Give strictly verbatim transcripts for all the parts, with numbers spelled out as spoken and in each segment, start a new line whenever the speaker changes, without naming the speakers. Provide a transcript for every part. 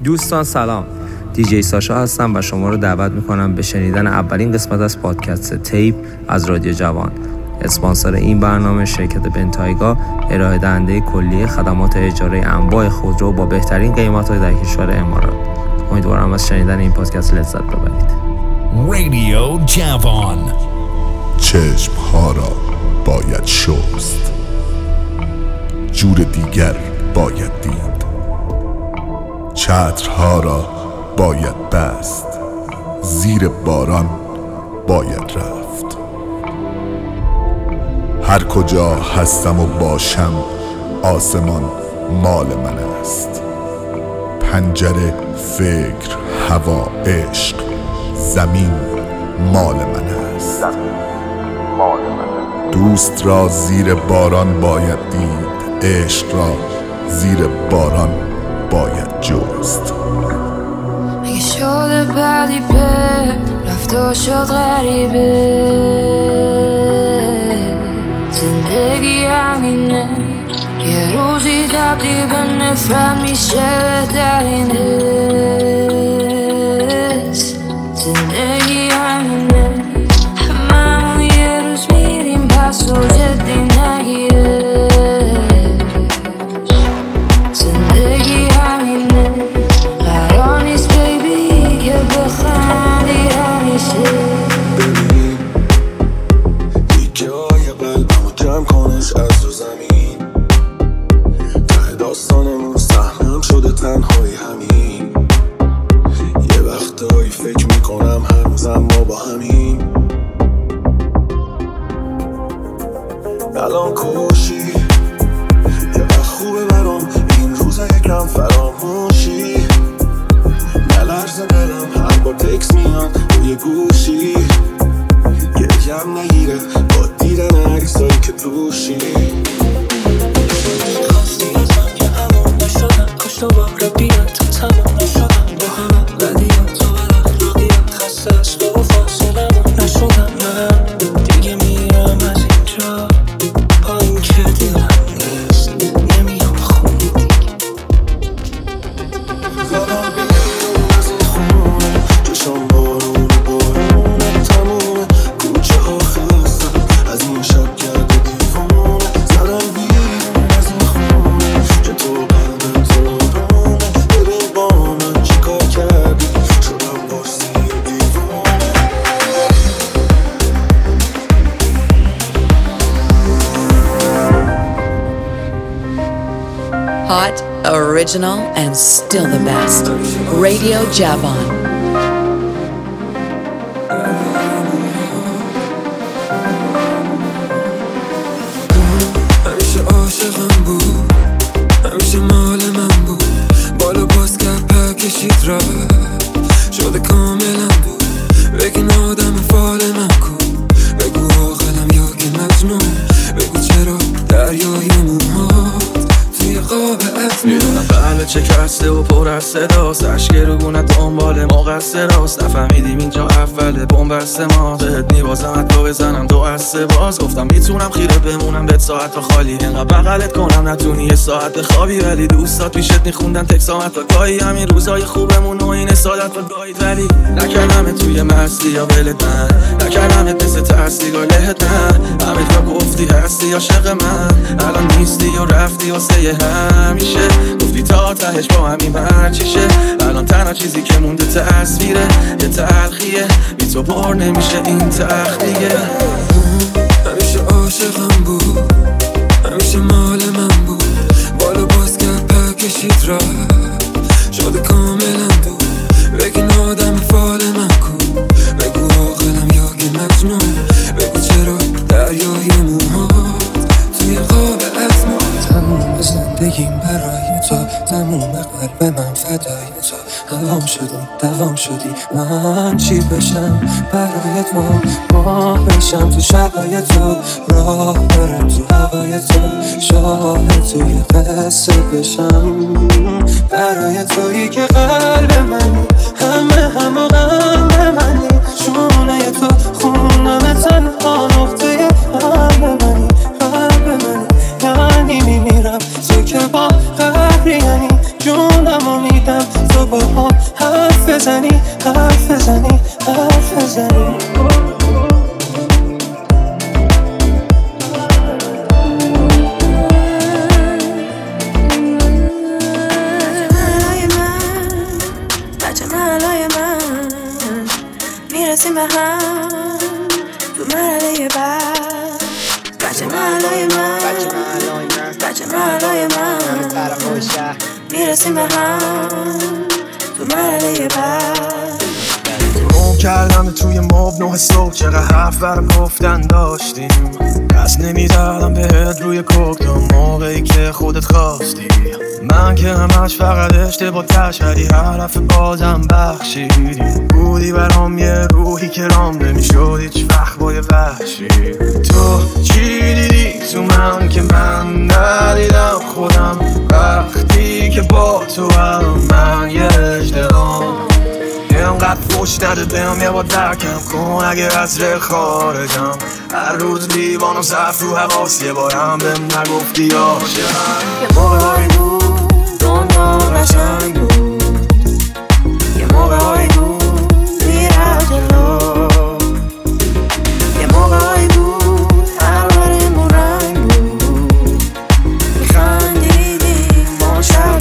دوستان سلام، دیجی ساشا هستم و شما رو دعوت میکنم به شنیدن اولین قسمت از پادکست تیپ از رادیو جوان. اسپانسر این برنامه شرکت بنتایگا، ارائه دهنده کلیه خدمات اجاره انواع خودرو با بهترین قیمت‌ها در کشور امارات. امیدوارم از شنیدن این پادکست لذت ببرید.
رادیو جوان.
چشم‌ها را باید شست، جور دیگر باید دید، چترها را باید بست، زیر باران باید رفت. هر کجا هستم و باشم آسمان مال من است. پنجره، فکر، هوا، عشق، زمین مال من است. دوست را زیر باران باید دید، عشق را زیر باران باید جست.
اگه شده بعدی به رفت و شد غریبه، زندگی همینه، یه روزی تبدیل به نفرت میشه در این حس. زندگی همینه، هممون یه روز میریم پس و جدی نگیره. زندگی همینه، قرار نیست بیبی که بخندی همیشه.
ببین دیگه های قلبمو جمع کنش از رو زمین، ته داستانمون سهمم شده تنهایی همین. یه وقتایی فکر میکنم هنوزم ما با همین. الان کوشی یه وقت خوبه برام این روزا یکم فراموشی. نلرزه دلم هر بار تکس میاد روی گوشی، گریم نگیره با دیدن عکسایی که توشی. خواستی از من که امان نشدم، کاش دوباره بیاد تا تمام نشدم با همه بدیات و بد اخلاقیات. خسته از تو و فاصلمون نشدم من، دیگه میرم از اینجا با این که دلم نیست، نمیام خونه دیگه. زدم بیرون از این خونه، چشم بارون بارونه تمومه، کوچه ها خستم از این شب کرده دیوونه. زدم بیرون از این خونه که تو قلبم زارونه، ببین با من چی کار کردی، شدم بارسی دیوونه.
Hot, original, and still the best. Radio Javan.
همیشه عاشقم بود، همیشه مال من بود، بالا باز کرد پر کشید رفت، شده کاملا بود. بگین آدم فال من کو، بگو عاقلم یا که مجنون، بگو چرا دریای موهات توی قاب عطر میدونم قلب چه کسته و پر از صداست، عشق روگونت دنبال ما قصد راست. نفهمیدیم اینجا اول بومبست ما، بهت میبازم حتی بزنم دو از سه باز. گفتم میتونم خیره بمونم بهت ساعت تا خالی، اینقدر بغلت کنم نتونی یه ساعت بخوابی، ولی دوستات پیشت میخوندن تک ساعت تا گاهی. همین روزای خوبمون و این سادت و گاهید، ولی نکردمت توی مستی یا ولت من، نکردمت مثل ترسی گلهت نه. همه جا گفتی هستی عاشق من، الان نیستی و رفتی واسه یه همیشه. گفتی تا تهش با همین مرچیشه، الان تنها چیزی که مونده تصویره، یه تلخیه بی تو بار نمیشه این تخت دیگه. همیشه عاشقم بود، همیشه مال من بود، بالا باز کرد پر کشید رفت، شده کاملا بود. بگین آدم فال من کو، بگو عاقلم یا که مجنون، بگو چرا دریای موهات توی قاب عطر. تموم زندگیم برای تو، تموم قلب من فدای تو. دوام شدی، دوام شدی، من چی بشم برای تو، ما بشم تو شبای تو، راه برم تو هوای تو، شاهد توی قصه بشم برای تویی که قلب منی، همه همه غم منی، شونه تو خونم تنها نقطه قلب منی، قلب منی، یعنی میمیرم تو که با
قهری یعنی جونمو میدم تو با هم حرف بزنی حرف بزنی حرف بزنی
میرسیم به هم تو مرحله بعد بچه محلای من بچه محلای من میرسیم به هم تو مرحله بعد
مو کردم توی موب نه صبح چقدر حرف برم گفتن داشتیم دست نمیزدم بهت روی کوک تا موقعی که خودت خواستی من که همش فقط اشتباه تشهدی حرف بازم بخشیدی بودی برام یه روحی که رام نمیشد هیچ وقت با یه وحشی تو چی دیدی تو من که من ندیدم خودم وقتی که با تو هم من یه اجدهام اینقدر فوش نده بهم یه با درکم کن اگه از ره خارجم هر روز لیوان و صف رو حواس یه بارم بهم نگفتی عاشقم
یه موقعی بود دنیا قشنگ بود یه موقعی بود میرفت جلو یه موقعی بود هر برمون رنگ بود میخندیدیم ما شب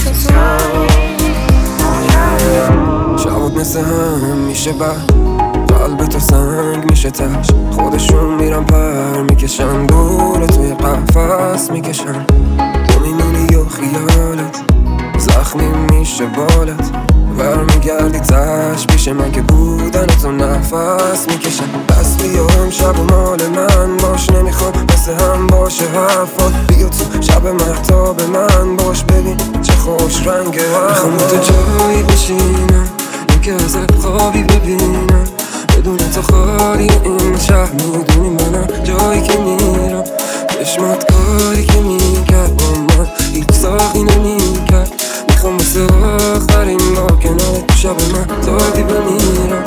شبات مثل هم میشه بعد قلب تو سنگ میشه تش خودشون میرن پر میکشن دور توی قفص میکشن تو میمونی و خیالت زخمی میشه بالت برمیگردی تش پیش من که بودن تو نفس میکشن پس بیا امشب و مال من باش نمیخواد مثل هم باشه حرفات بیا تو شب مهتاب من باش ببین چه خوش رنگه میخوام تو جایی بشینم که ازت خوابی ببینم بدون تو خالی این شهر میدونی منم جایی که میرم چشمات کاری که میکرد با من هیچ ساقی نمیکرد میخوام مثل آخرین بار کنار تو شب من تاقی بمیرم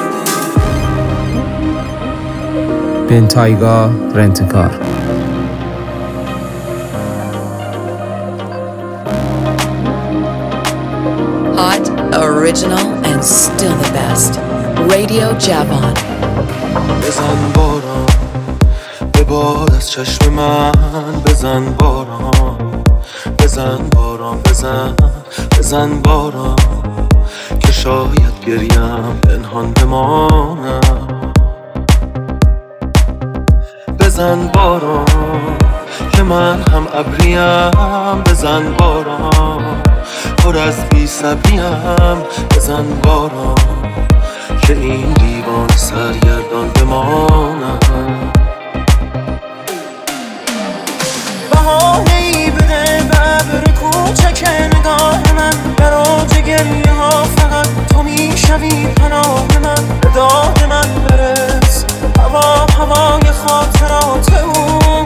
بنتایگا رنتکار
Hot, original, and still the best. Radio Javon.
بزن باران به باد از چشم من بزن باران بزن باران بزن بزن باران که شاید گریم پنهان بمانم بزن باران که من هم ابریم بزن باران پر از بی صبریم بزن باران که این دیوان سرگردان بمانم بهانه‌ای بده به ابر کوچک نگاه من در اوج گریه ها فقط تو میشوی پناه من به داد من برس هوا هوای خاطرات او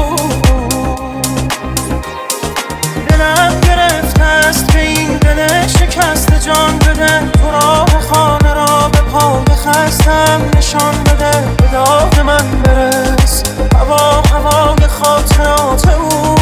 دلم گرفته است که این دل شکست جان بده تو راه خانه را به پای خستم نشان بده به داد من برس هوا هوای خاطرات او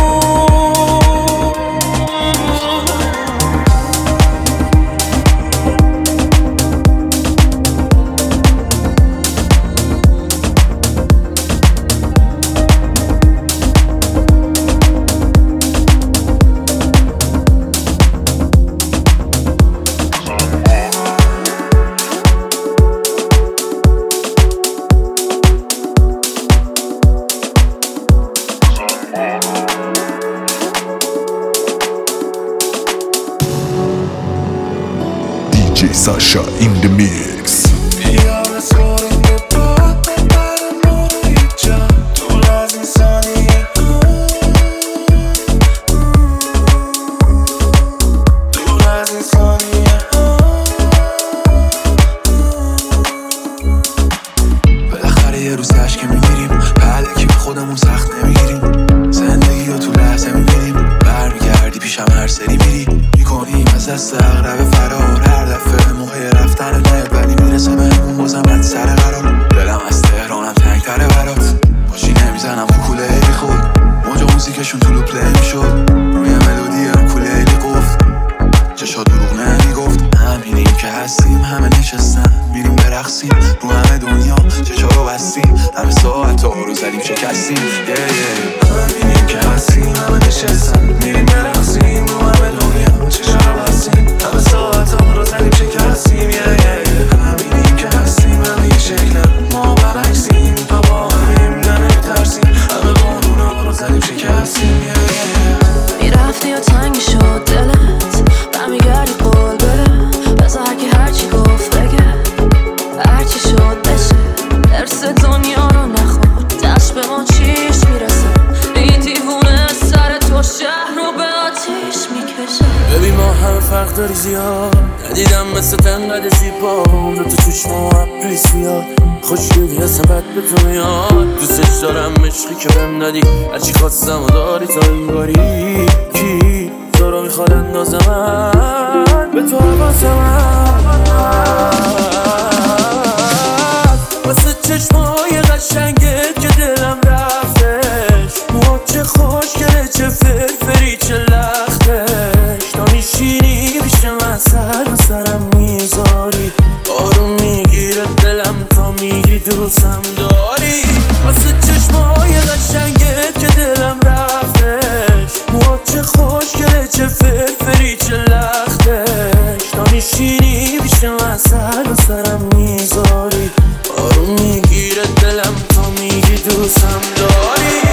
Sasha in the mix.
بالاخره یه روز هش که میگیریم بعد که به خودمون سخت نمیگیریم زندگی رو تو لحظه میبینیم برمیگردی پیشم هر سری میری میکنیم از دست اغرب فرار هر دفعه موقع رفتن نهت ولی میرسه بهمون بازم از سر قرار دلم از تهرانم تنگتره برات باشی نمیزنم کوکوله بی خود موجا موزیکشون تو لوپ پلی میشد روی ملودی زدیم شکستیم yeah, yeah. همینیم که هستیم همه نشستن میریم برقصیم رو همه دنیا چه شب هستیم همه ساعت ها رو زدیم شکستیم yeah, yeah. همینیم که هستیم همه یه شکلم ما برعکسیم تا با همیم نمیترسیم همه قانونا رو زدیم شکستیم yeah, yeah.
میرفتی و تنگ شد دلت برمیگردی قول بده بذار که هرچی گفت بگه هرچی شد بشه درس دنیا رو نخور دست به ما چیش میرسه این دیوونه سر تو شهر رو به آتیش میکشه
ببین ما همه فرق داری زیاد ندیدم مثل تنقد زیبا دو تو چشما و ابریز بیاد خوشگلی هستم بد به تو میاد دوستش دارم عشقی که بهم ندی هرچی خواستم و داری تا این باری کی تو رو میخواد اندازم به تو حواسم واسه چشمای قشنگت که دلم رفتش موها چه خوشگله چه فرفری چه لختش تا میشینی پیش من سر و سرم میذاری آروم میگیره دلم تا میگی دوستم داری واسه چشمای قشنگت که دلم رفتش موها چه خوشگله چه فرفری چه لختش تا میشینی پیش من سر و سرم میذاری آروم میگیره دلم تا میگی دوستم داری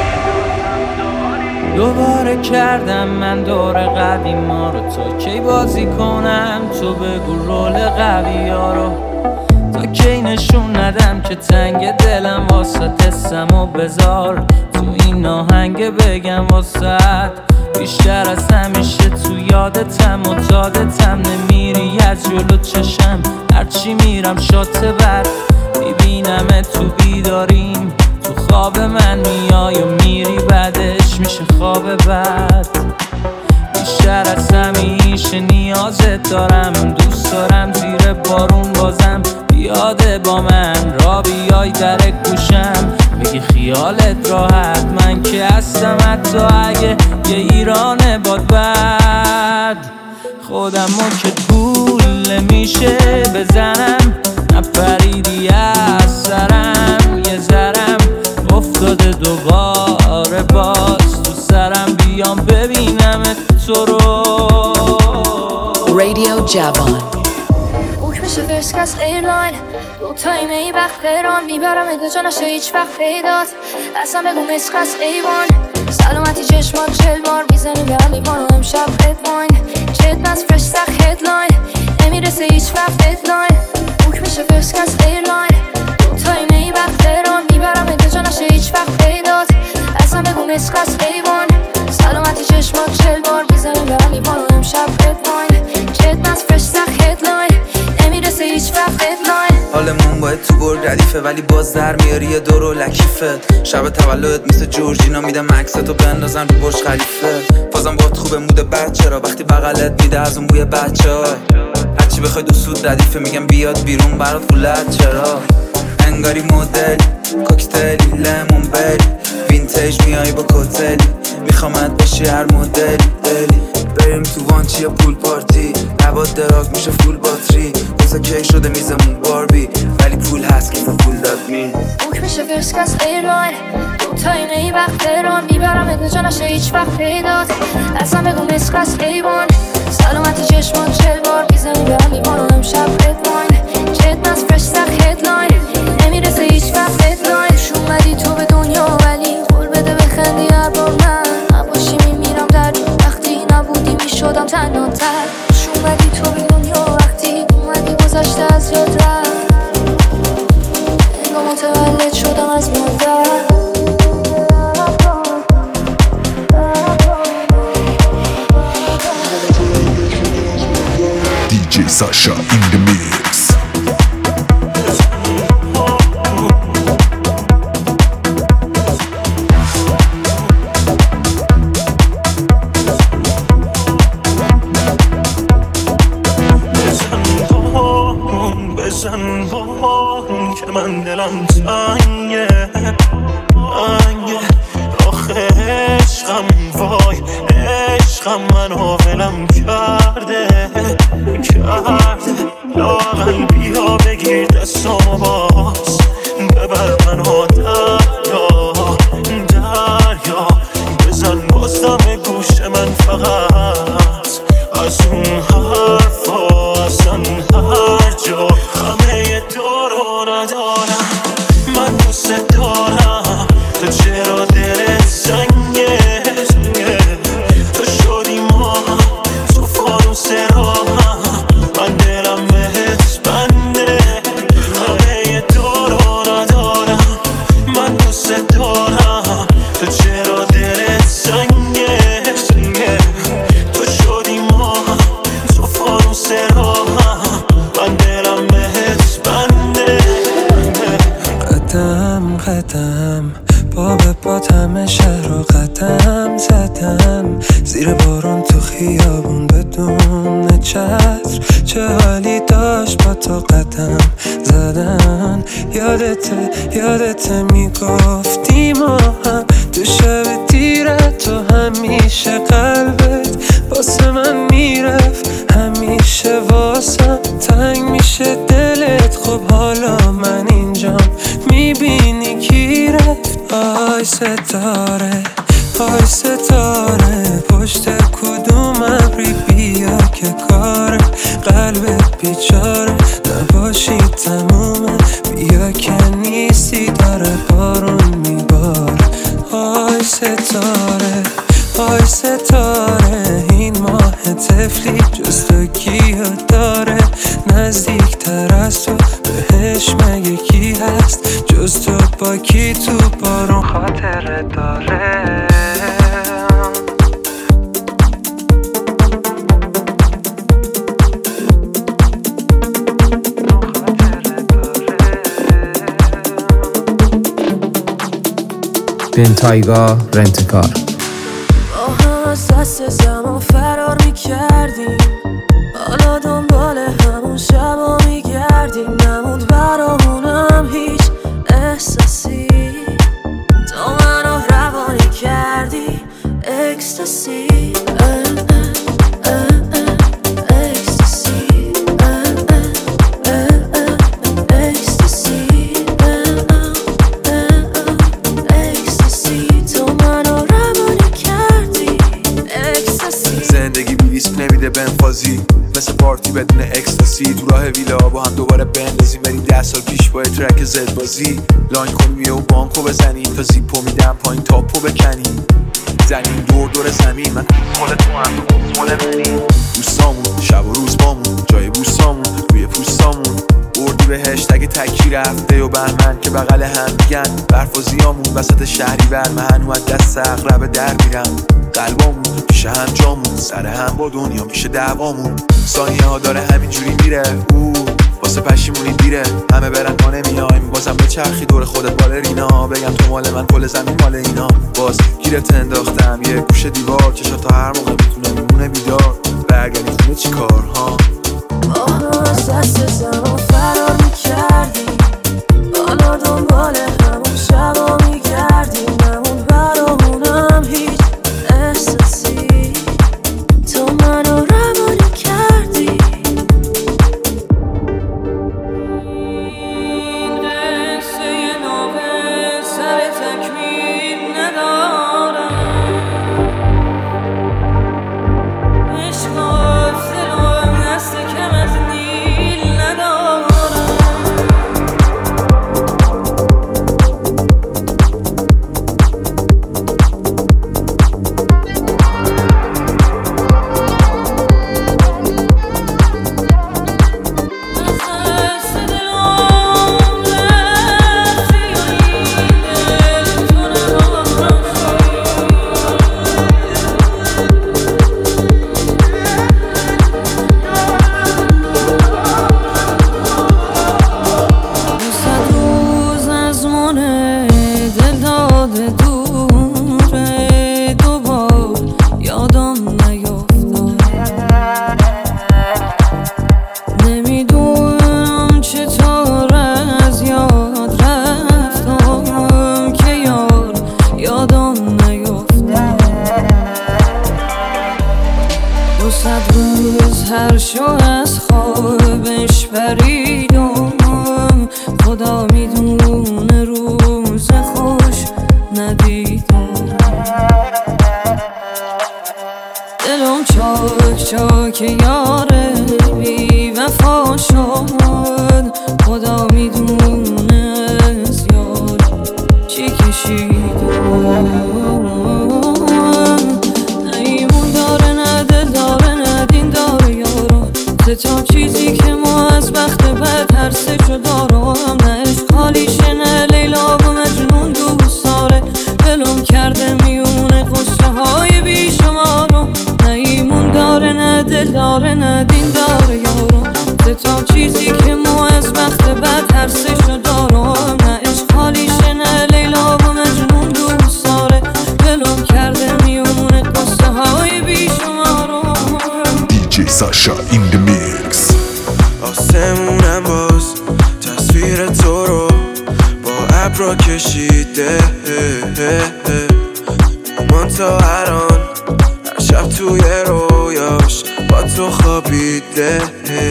دوباره کردم من دور قدیما رو تا کی بازی کنم تو بگو رول قوی ها رو تا کی نشون ندم که تنگ دلم واسه حسم و بذار تو این آهنگ بگم واسه بیشتر از همیشه تو یادتم و دادتم نمیری از جلو چشم هرچی میرم شات بر میبینم تو بیداریم تو خواب من میای و میری بعدش میشه خواب بد بیشتر از همیشه نیازت دارم دوست دارم زیر بارون بازم بیاده با من را بیای در گوشم بگی خیالت راحت من که هستم حتی اگه یه ایران باد بد خودم رو که گول میشه بزنم نپریدی از سرم یه ذرم افتاده دوباره باز تو سرم بیام ببینم تو رو
رادیو جوان
بوک میشه فرست کس ایرلاین دو تایم ای وقت تهران میبرم ات جا نشه هیچ وقت پیدات اصلا بگو مسخ از ایوان سلامتی چشمات چل بار میزنی به علیوان و امشب ردواین چت بس فرش سخ هدلاین نمیرسه هیچ وقت ددلاین بوک میشه فرست کس ایرلاین دو تایم ای وقت تهران میبرم ات جا نشه هیچ وقت پیدات اصلا بگو مسخ از ایوان سلامتی چشمات چل بار میزنی به علیوان و امشب ردواین چت بس فرش سخ هدلاین نمیرسه هیچ وقت ددلاین
حالمون باید تو گل ردیفه ولی باز در میاری یه دور و لکیفه شب تولدت مثل جورجینا میدم عکستو بندازن رو برج خلیفه بازم باید خوبه مود بچه را وقتی بغلت میده از اون بوی بچه های هرچی بخوای دو سود ردیفه میگم بیاد بیرون برات فولت چرا انگاری مدل کوکتلی لیمون بری وینتیج میای با کوتلی میخوامت باشی هر مدلی دلی بریم تو وانچی یا پول پارتی نباد دراگ میشه فول باتری بزا کی شده میزمون باربی ولی پول هست که پول داد می
بوک میشه فرست کس ایرلاین دو تایم ای وقت تهران میبرم ات جا نشه هیچ وقت پیدات اصلا بگو مسخ از ایوان سلامتی چشمان چل بار میزنی به علیوان و امشب ردواین چت بس فرش سخ هدلاین نمیرسه هیچ وقت ددلاین اومدی تو به دنیا ولی قول بده بخندی هر بار من نباشی میمیرم در وقتی نبودی میشدم تنها تر اومدی تو به دنیا وقتی اومدی گذشته از یاد رفت انگاه متولد شدم از مادر
دی جی Sasha in the mix.
بزن بارون که من دلم تنگه تنگه آخه عشقم وای عشقم منو ولم کرده کرده لاغل بیا بگیر دستامو باز ببر منو دریا فقط از اون حرفا اصلا هر جا همه دارو ندارم. من دوست دارم تو چرا دلت سنگه سنگه تو شدی ما تو فانوس راهم من دلم بهت بنده همه دارو ندارم. من دوست دارم تو چرا دلت سنگه سنگه تو شدی ما تو فانوس راهم من دلم بهت بنده.
قدم قدم با به پات همه شهر رو قدم زدم زیر بارون تو خیابون بدون چتر چه حالی داشت با تو قدم زدن. یادته یادته میگفتی ما هم تو شب تیره تو همیشه قلبت واسه من میرفت همیشه واسم تنگ میشه دلت. خب حالا من اینجام میبینی کی رفت. آی ستاره آی ستاره پشت کدوم ابری بیا که کار قلبت بیچاره نباشی تمومه بیا که نیستی داره بارون میباره. آی ستاره آی ستاره این ماه تفلی جز تو کیو داره نزدیک تر از تو بهش مگه کی هست جز تو با کی تو بارون خاطره داره.
بنتایگا رنتکار.
با هم از دست زمان فرار میکردیم حالا دنبال همون شبا میگردیم نموند برامونم هیچ احساسی تو منو روانی کردی اکستاسی
مثل پارتی بدون اکستاسی تو راه ویلا با هم دوباره بندازیم بریم ده سال پیش با ترک زد بازی لاین کنیم و بانکو بزنیم تا زیپو میدم پایین تاپو بکنیم زنیم دور دور زمین من خود تو هم تو مول منی دوستامون شب و روز بامون جای بوستامون روی پوستامون بردی به هشتگ تکی رفته و بهمن که بغل هم میگن برف و زیامون وسط شهری برمهن و از دست اقرب در میرم قلبامون میشه هم جامون سر هم با دنیا میشه دعوامون ثانیه ها داره همینجوری میره او واسه پشیمونی دیره همه برن ما نمیایم بازم به چرخی دور خودت بالرینا بگم تو مال من کل زمین مال اینا باز گیرت انداختم یه گوشه دیوار چشا تا هر موقع میتونه میمونه بیدار برگردی خونه چی کار ها
با هم از دست زمان فرار میکردیم حالا دنبال همون شبا میگردیم نمون برامونم هیچ احساسی تو منو روانی کردی. این قصه نامه سر تکمیل ندارم عشق افزلم دست کم از نیل ندارم. هر شو از خوابش پریدم خدا میدونه روز خوش ندیدم
دلم چاک چاک یاره بی وفا شد، خدا میدونه زیاد چی کشیدم. نیمون داره نه دل داره نه دین داره یارو، تا چیزی که ما از بخت بد هر سه جدا رو هم نه عشق خالیشه نه لیلا و مجنون دوست داره، دلم کرده میونه قصه های بی شمارو. نه ایمون داره نه دل داره نه دین داره یارو، تا چیزی که ما از بخت بد هر سه جدا رو هم نه عشق خالیشه نه لیلا و مجنون دوست داره، دلم کرده میونه قصه های بی شمارو.
دی جی ساشا این دی میکس.
آسمونم باز تصویر تو رو با ابرا کشیده، من تا الان هر شب توی رویاش با تو خوابیده.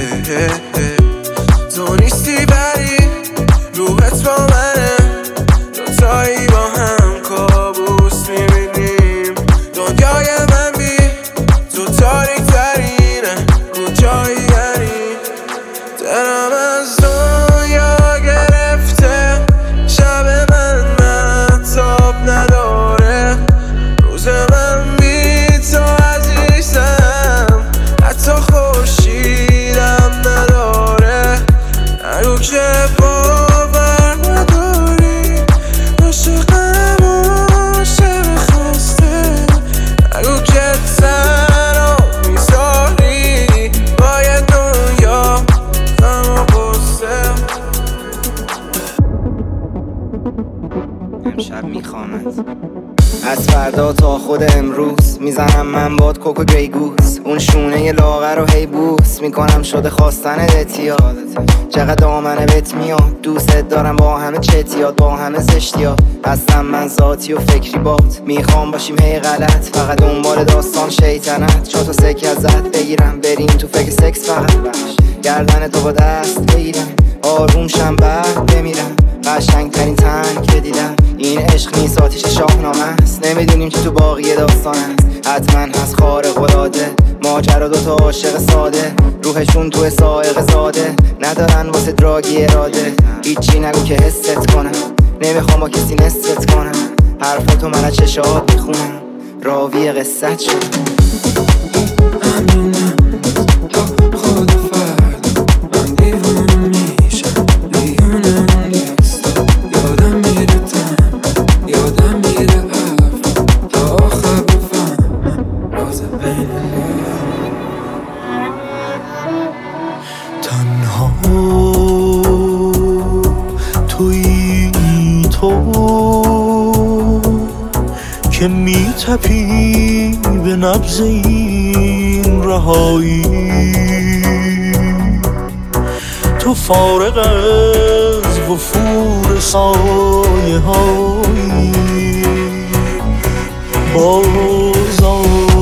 تو نیستی ولی روحت با منه، دوتایی با هم کابوس میبینیم. دنیای من بی تو تاریک ترینه، کجایی یعنی دلم از دنیا گرفته، شب من مهتاب نداره، روز من بی تو عزیزم حتی خورشیدم نداره. نگو که باور نداری عاشقم عاشق خسته، نگو که تنها میذاری باید دنیا غم و غصه.
امشب میخوامد از فردا تا خود امروز، میزنم من باد کوکو گریگوس، اون شونه لاغر رو هی بوس میکنم شده خواستن دتیاد. چقدر دامنه بهت میاد دوست دارم با همه چتیات با همه زشتیات، هستم من ذاتی و فکری بات، میخوام باشیم هی غلط فقط دنبال داستان شیطنت، چطور سکه ازت بگیرم بریم تو فکر سکس فقط بخش، گردن تو با دست بگیرم آروم شم بعد بمیرم. قشنگ ترین تنگ که دیدم این عشق نیست آتیش شاهنامه است، نمیدونیم چی تو باقی داستان است، حتما هست خارق العاده ماجرا دوتا عاشق ساده، روحشون تو سائق زاده، ندارن واسه دراگی اراده، هیچی نگو که حست کنم، نمیخوام با کسی نست کنم، حرفاتو من از چشات میخونم راوی قصت شدم.
که میتپی به نبض این رهایی، تو فارغ از وفور سایه هایی، بازا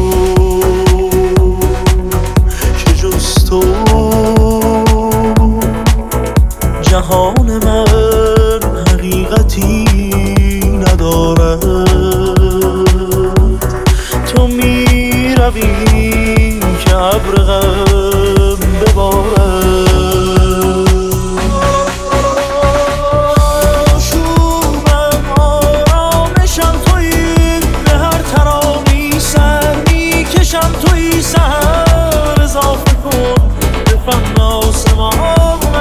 که جز تو جهان من حقیقتی ندارد، تو میروی که ابر غم ببارد، آشوبم آرامشم تویی، به هر ترامی سر میکشم تویی، سهر اضافه کن به فن آسمانه،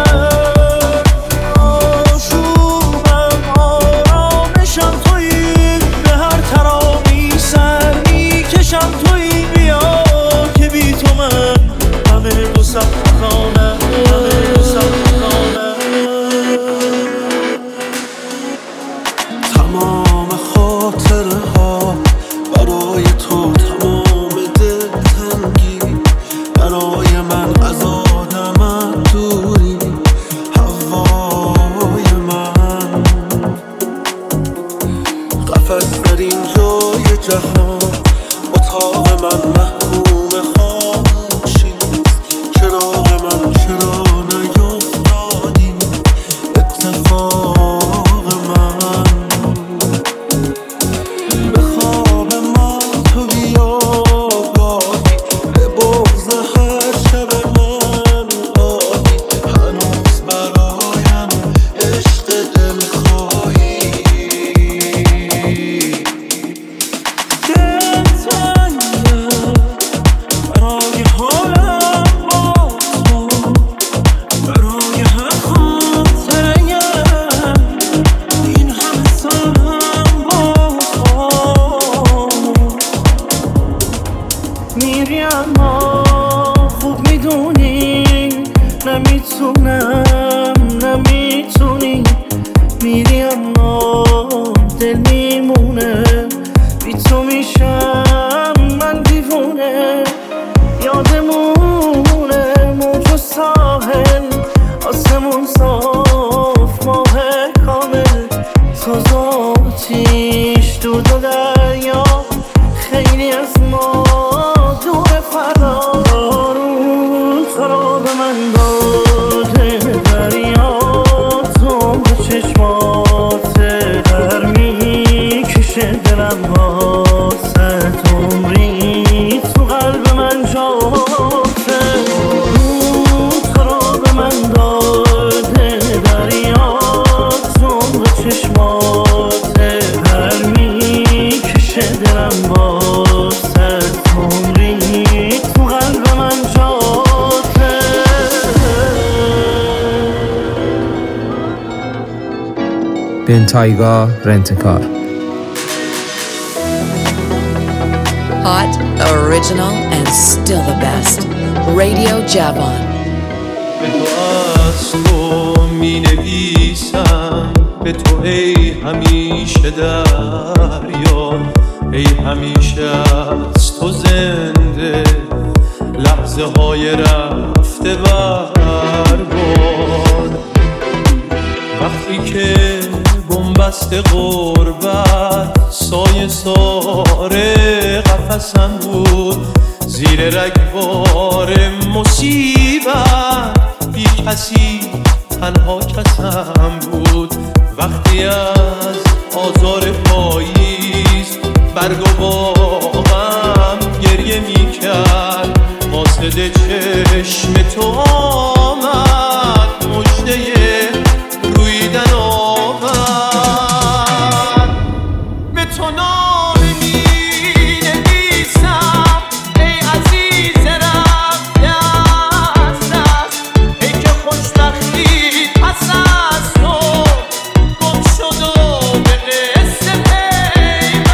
آشوبم آرامشم تویی، به هر ترامی سر میکشم تویی، بیا که بی تو من همه دو سبخانه، همه دو سبخانه. تمام خاطره ها برای تو، تمام دلتنگی خوب میدونی نمیتونم نمیتونی میری اما دل میمونه بی تو میشم من دیوونه یادمونه موج و ساحل آسمون صاف ماه کامل ساز و آتیش دود و دریا خیلی از ما دور فرار تو را به من داده دریا تو به چشمات در میکشه دلم واسه عمری تو قلب من جاته تو را به من داده دریا تو به چشمات در میکشه دلم واسه عمری تو قلب من جاته
بنتایگا رنتکار.
Hot, original, and still the best. Radio Javon.
به تو از تو می نویسم به تو ای همیشه دریا ای همیشه از تو زنده لحظه های رفته برباد وقتی که بنبست غربت سایه ساره قفسم بود زیر رگبار مصیبت بی کسی تنها کسم بود وقتی از آزار پاییز برگ و باغم گریه می کرد قاصد چشم تو آمد مژده رویدن آورد به تو نامه می نویسم ای عزیز رفته از دست ای که خوشبختی پس از تو گم شد و به قصه پیوند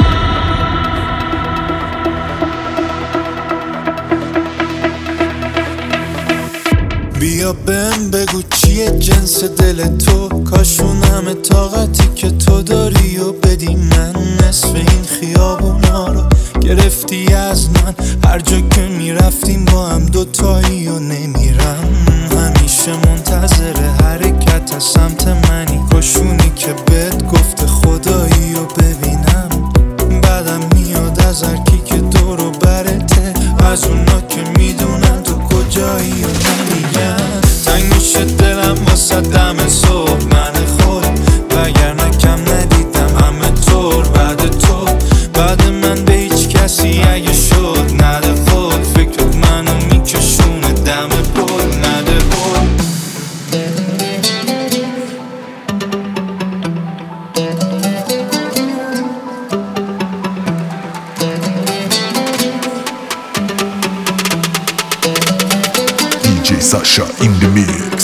بیا بهم بگو چیه جنس دل تو کاشون همه طاقتی که تو داری و بدی من نصف این خیابونا رو گرفتی از من هر جا که میرفتیم با هم دوتایی و نمیرم همیشه منتظر حرکت از سمت منی کاشونی که بهت گفته خدایی و ببینم بعدم میاد از هرکی که دور و برته از اونا که میدونن تو کجایی و نمیگن تنگ میشه دلم واسه دم صبح من خود وگرنه کم ندیدم همه طور بعد تو بعد من به هیچ کسی اگه شد نده خود فکرت منو میکشونه دم پل نده پل
دی جی Sasha in the mix.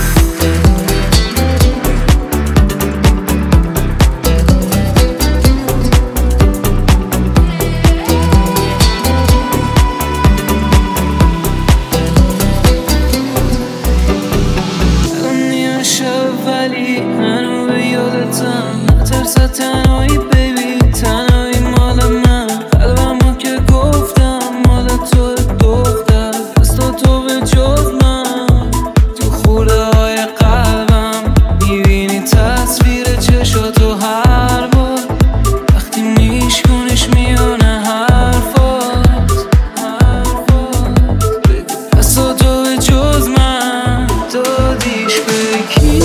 ولی هنو به یادتم نترسا تنهایی بیبی تنهایی مال من قلبمو که گفتم مال تو دختر دست تو به جز من تو خورده های قلبم میبینی تصویر چشاتو هر بار وقتی میشکنش میونه حرفات دست تو به جز من دادیش به کی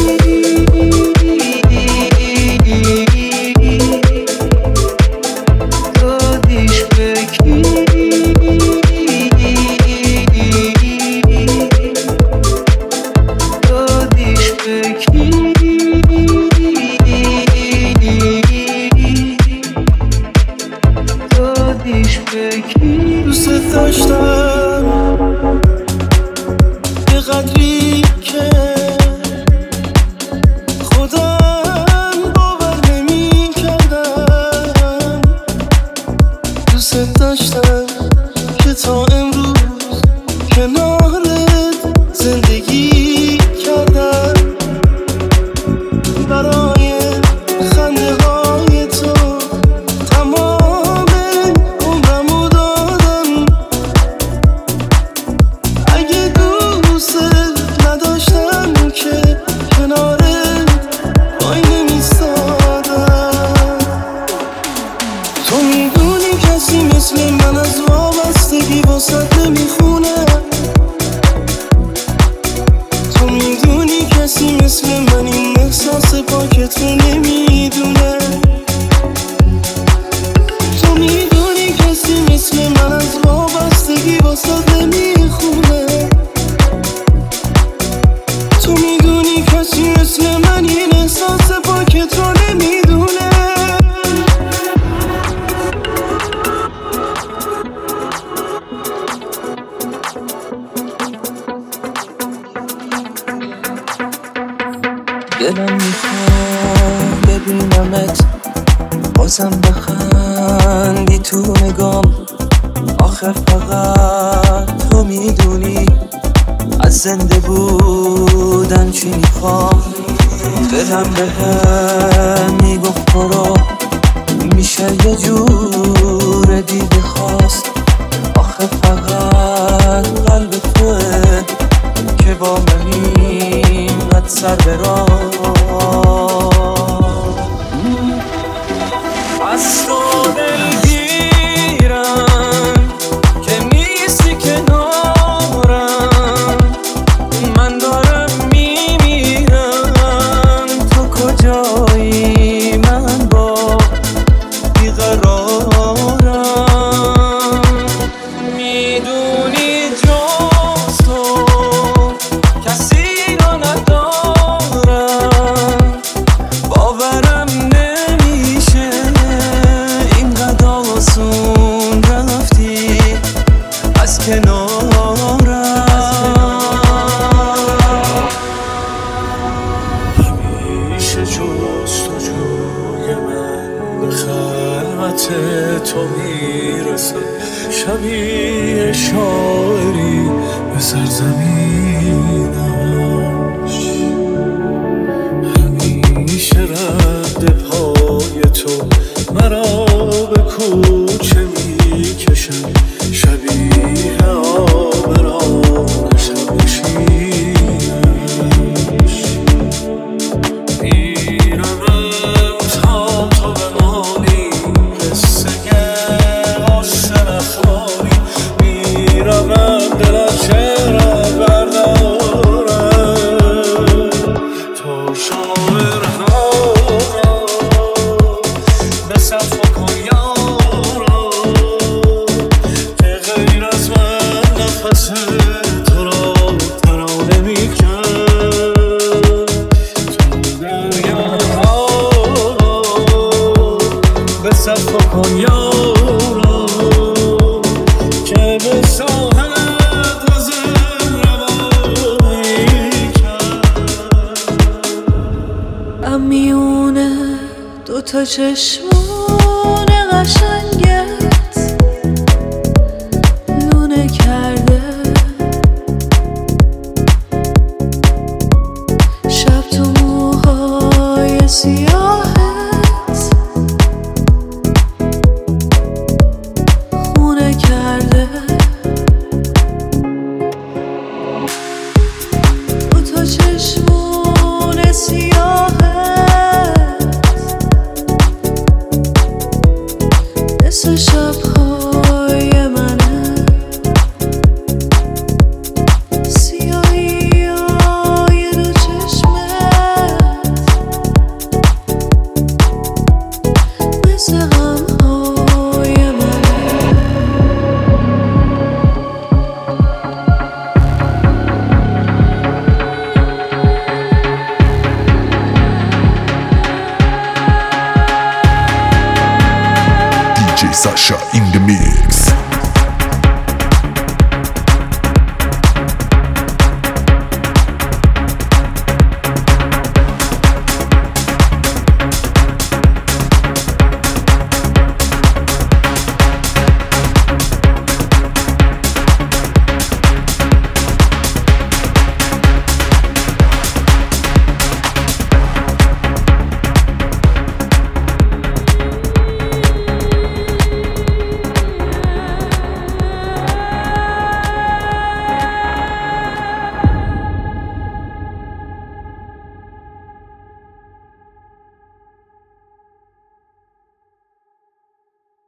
دوست داشتم به قدری که خودم باور نمی کردم دوست داشتم که تا امروز کنارت زندگی کردم، برای خنده های تو تمام عمرمو دادم. اگه دوست نداشتم که کنارت وای نمیستادم. تو میدونی کسی مثل من از وابستگی واسط نمیخونه. تو میدونی کسی مثل من این احساس پاکت رو نمیدونه. تو میدونی کسی مثل من از وابستگی واسط نمیخونه. تو میدونی کسی مثل من این احساس پاکت رو نمیدونه.
دلم میخواد ببینمت بازم بخندی تو نگام. آخر فقط تو میدونی از زنده بودن چی میخوام. دلم بهم میگفت برو، میشه یه جور دیگه خواست. آخر فقط قلب توه که با من اینقدر سر برام. از تو دلگیرم که نیستی کنارم. من دارم میمیرم، تو کجایی؟ من با بیقرارم. میدونی جز تو کسی رو ندارم. باورم نمیشه اینقدر آسون رفتی از کنارم.
همیشه جز تو جوی من به خلوت تو میرسه. شبیه شاعری به سرزمینش. همیشه رد پای تو مرا به کوچه میکشم. شبیه آبران شب نشینش. میرمم تا تو بمانی، قصه غصه نخوانی. میرمم دل از چهره بردارم. تو شاعر ندارم به صفا کن یارم که غیر از من نفس تو را ترانه میکرد. تو دریاها به صفا کن یارم که به ساحلت وزن روانی کرد.
میونه دو تا چشم